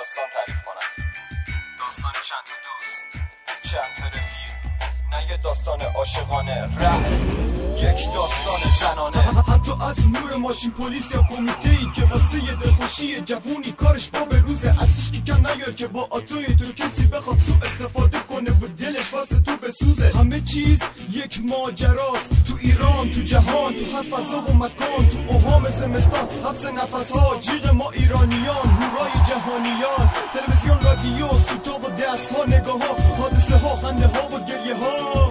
داستان تعریف کنم. داستان چند تا دوست، چند تا رفیق، نه یه داستان عاشقانه، یک داستان زنانه. حتی از نور ماشین پلیس یا کمیته‌ای که واسه یه دلخوشی جوونی کارش با به روزه، ازش کی کم نیار که با آتوی تو کسی بخواد سوء استفاده کنه و دلش واسه تو بسوزه. همه چیز یک ماجراست تو ایران، تو جهان، تو هر فضا و مکان، تو اوهام زمستان، حبس نفس‌ها، جیغ ما ایرانیان، هورای جهانیان، تلویزیون، رادیو، سوتا و دست‌ها، نگاه‌ها، حادثه‌ها، خنده‌ها و گریه‌ها.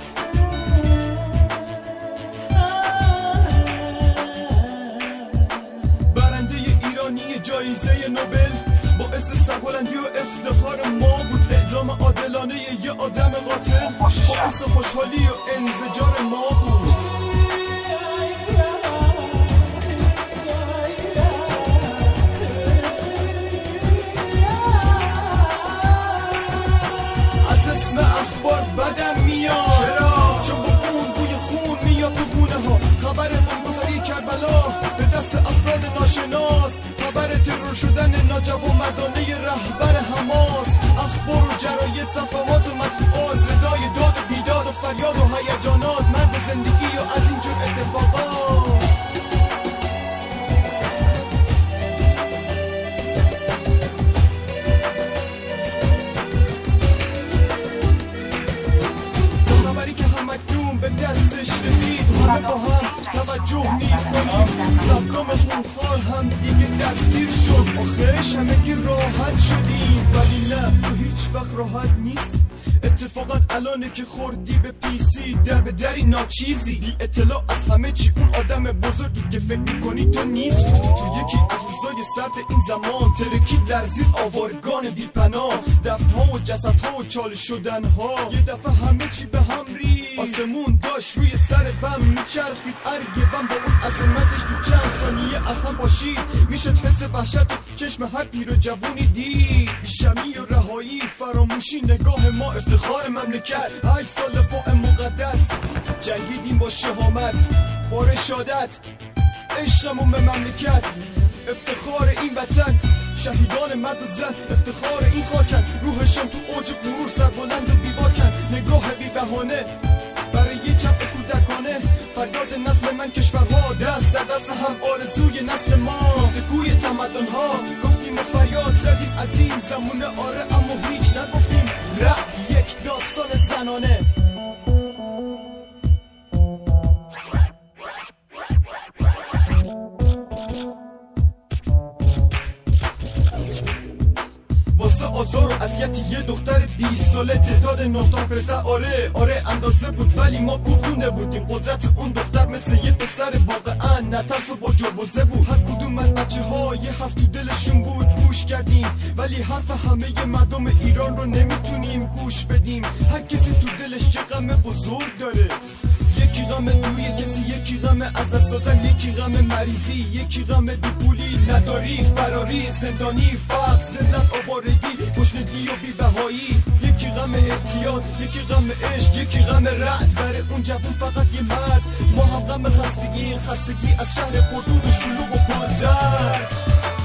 جایزه نوبل باعث سربلندی و افتخار ما بود. اعدام عادلانه یه آدم قاتل باعث خوشحالی و انزجار ما بود. از اسم اخبار بدم میاد. چرا؟ چون با اون بوی خون میاد تو خونه ها. خبر بمبگذاری کربلا به دست افراد ناشناس، خبر ترور شدن ناجوانمردانه رهبر حماس، اخبار و جراید، صفحات و مطبوعات، صدای داد و بیداد و فریاد و هیجانات، مرگ زندگی و از اینجور اتفاقات. خبری که همکنون به دستش رسید، همه با هم توجه میکنیم. صدام خونخوار هم دیگه دستگیر شد، آخرش همگی راحت شدیم. ولی نه، تو هیچ وقت راحت نیست. اتفاقا الانه که خوردی به پیسی، در به دری ناچیزی، بی اطلاع از همه چی. اون آدم بزرگی که فکر میکنی تو نیست. تو یکی از روزای سرد این زمان ترکید لرزید آوارگان بی پناه، دفنها و جسدها و چاله شدنها. یه دفعه همه چی به هم ریخت، آسمون داشت روی سر بم میچرخید. ارگ بم با اون عظمتش تو چند ثانیه از هم پاشید. میشد حس وحشت و چشم هر پیر و جوونی دید. بیشمی و رهایی، فراموشی، نگاه ما، افتخار مملکت. 8 سال دفاع مقدس، جنگیدیم با شهامت، با رشادت، عشقمون به مملکت. افتخار این وطن، شهیدان مرد و زن، افتخار این خاکن. روحشان تو اوج غرور سربلند و بیباکن. نگاه بی بهانه برای یه جمع کودکانه، فریاد نسل من کشورها، دست در دست هم آرزوی نسل ما. گفتگوی تمدنها، گفتیم و فریاد زدیم از این زمونه. آره اما هیچ نگفتیم. یک داستان زنانه. واسه آزار و اذیت یه دختر 20 ساله، تعداد 9 تا پسر. آره اندازه بود ولی ما کورخونه بودیم. قدرت اون دختر مثل یه پسر واقعا نترس و با جربوزه بود. هر کدوم از بچه ها یه حرف تو دلشون بود، گوش کردیم. ولی حرف همه مردم ایران رو نمیتونیم گوش بدیم. هر کسی تو دلش یه غم بزرگ داره. یکی غم دوری کسی، یکی غم از دست دادن، یکی غم مریضی، یکی غم بیپولی، نداری، فراری، زندانی، فقر، ذلت، آوارگی، گشنگی و بی‌بهایی. یکی غم اعتیاد، یکی غم عشق، یکی غم رعد. برای اون جوون فقط یه مرد. ما هم غم خستگی از شهر پردود و شلوغ و پردرد.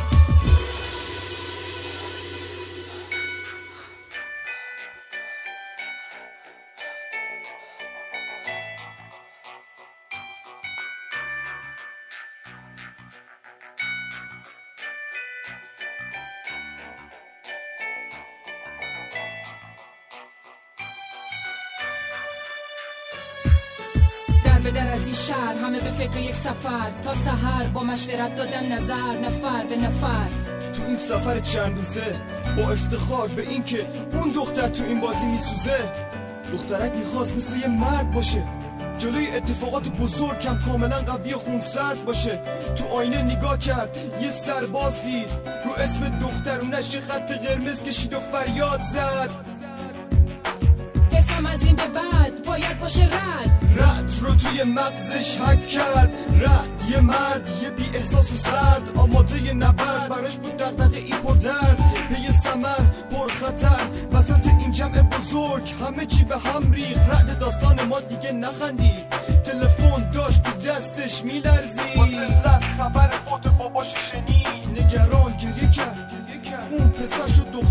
به در از این شهر همه به فکر یک سفر، تا سحر با مشورت دادن نظر، نفر به نفر. تو این سفر چند روزه با افتخار به این که اون دختر تو این بازی میسوزه. دخترک میخواست مثل یه مرد باشه، جلوی اتفاقات بزرگ کم کاملا قوی خونسرد باشه. تو آینه نگاه کرد، یه سرباز دید، رو اسم دخترونش یه خط قرمز کشید و فریاد زد. اسم از این به بعد باید باشه رد رو توی مغزش حک کرد. رد یه مرد، یه بی احساس و سرد، آماده یه نبرد. براش بود دغدغه ای پر درد، پی ثمر پر خطر. وسط این جمع بزرگ همه چی به هم ریخت. رد داستان ما دیگه نخندید، تلفن داشت تو دستش میلرزید. واسه خبر فوت باباش شنید، نگران گریه کرد. اون پسر شد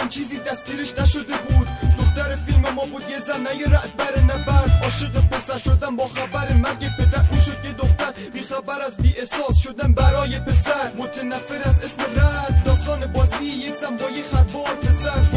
میکردم چیزی دستگیرش نشده بود. دختر فیلم ما بود یه زن نه یه رعد بر نبرد. عاشق پسر شدم با خبر مرگ پدر. اون شد یه دختر بی خبر از بی احساس شدم برای پسر. متنفر از اسم رعد داستان بازی یک زن با یه خروار پسر.